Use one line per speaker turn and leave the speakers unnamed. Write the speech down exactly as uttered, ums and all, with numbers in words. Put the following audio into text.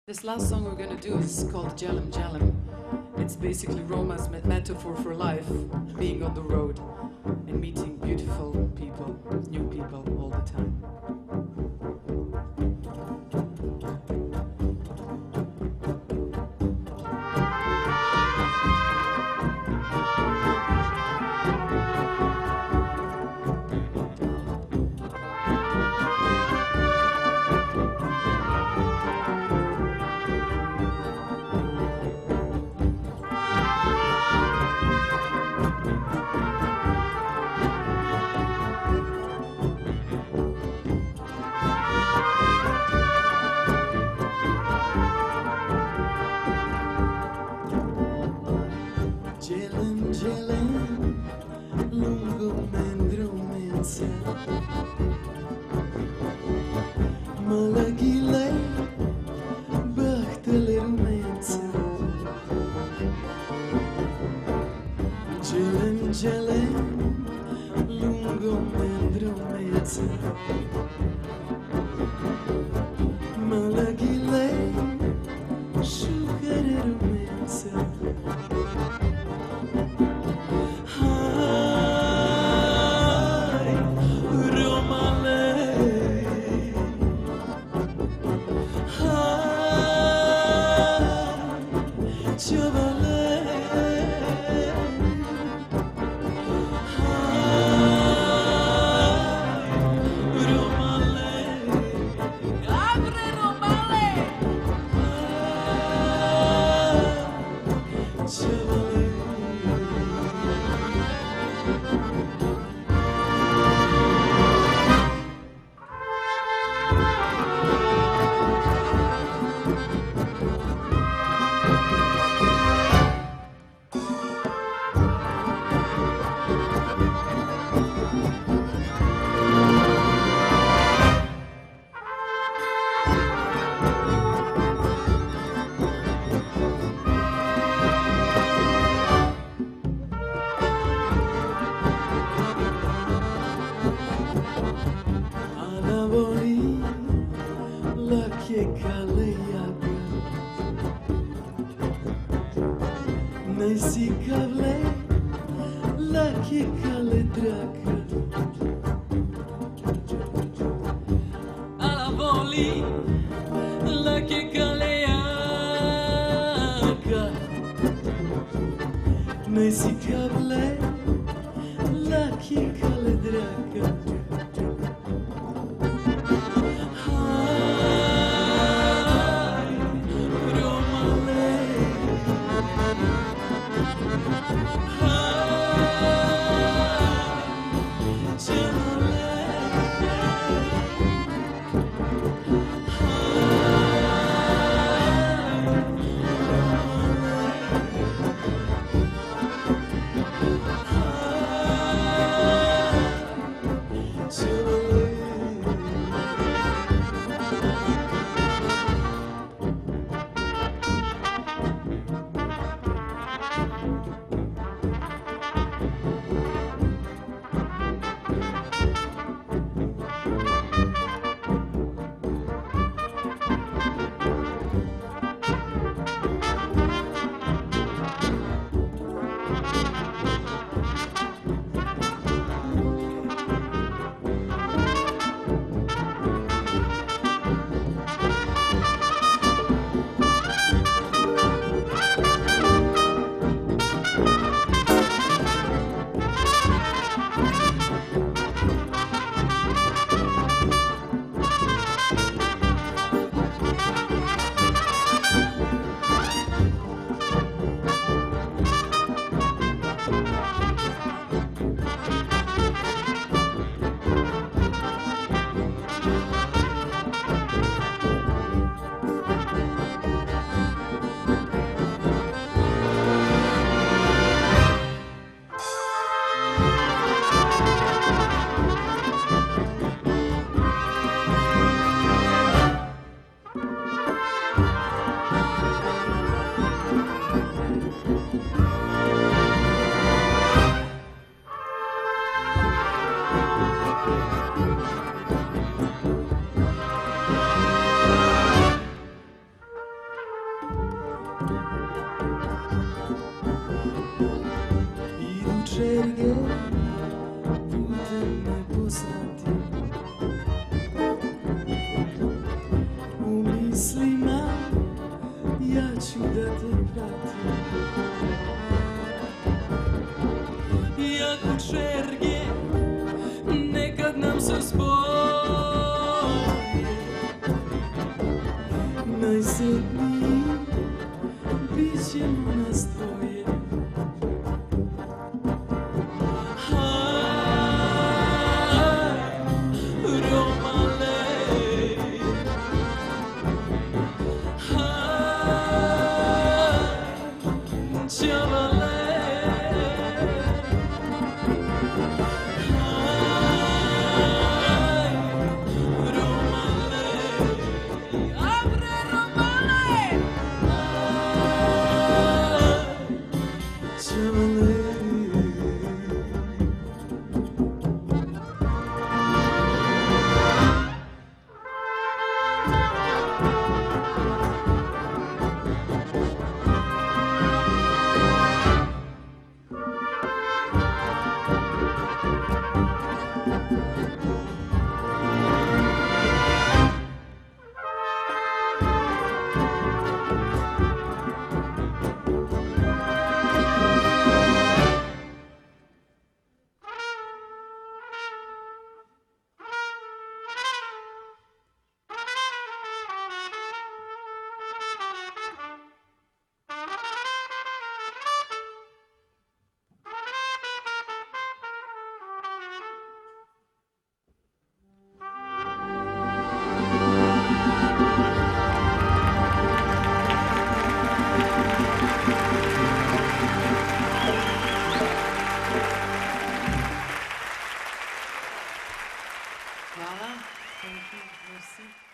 This last song we're gonna do is called Jelim Jelim. It's basically Roma's met- metaphor for life, being on the road and meeting beautiful people, new people all the time. Jelim, jelim, lungo mendru mensa Malagilay, bachtaler mensa Jelim, jelim, lungo mendru mensa Malagilay, sugarer mensa che kalejaga Nesi kavle la che kale draka Alla voli la che kalejaga Nesi kavle la che kale draka šerge putem me poslati u mislima ja ću da te pratim jako čerge nekad nam se spoje najsretniji bit ćemo nas dvoje. Hvala, thank you, merci.